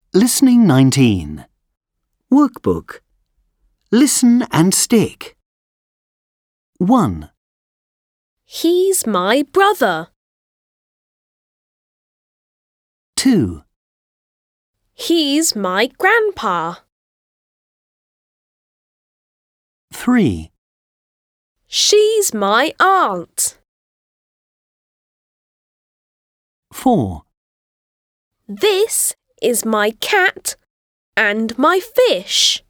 Listening 19. Workbook. Listen and stick. 1, He's my brother. 2, He's my grandpa. 3, She's my aunt. 4, This is my cat and my fish.